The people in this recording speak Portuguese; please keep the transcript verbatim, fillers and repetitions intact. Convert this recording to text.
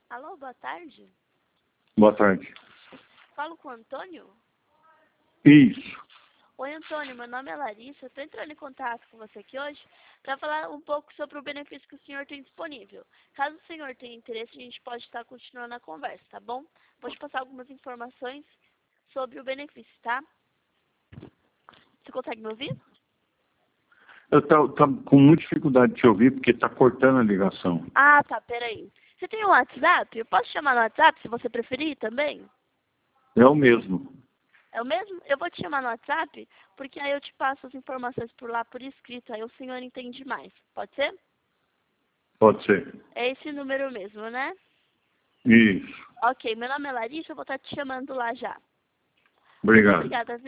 Alô, boa tarde. Boa tarde. Falo com o Antônio? Isso. Oi, Antônio, meu nome é Larissa. Estou entrando em contato com você aqui hoje para falar um pouco sobre o benefício que o senhor tem disponível. Caso o senhor tenha interesse, a gente pode estar continuando a conversa, tá bom? Vou te passar algumas informações sobre o benefício, tá? Você consegue me ouvir? Eu tô, tô com muita dificuldade de te ouvir porque está cortando a ligação. Ah, tá, peraí. Você tem um WhatsApp? Eu posso chamar no WhatsApp, se você preferir também? É o mesmo. É o mesmo? Eu vou te chamar no WhatsApp, porque aí eu te passo as informações por lá, por escrito, aí o senhor entende mais. Pode ser? Pode ser. É esse número mesmo, né? Isso. Ok, meu nome é Larissa, eu vou estar te chamando lá já. Muito Obrigado. obrigada, viu?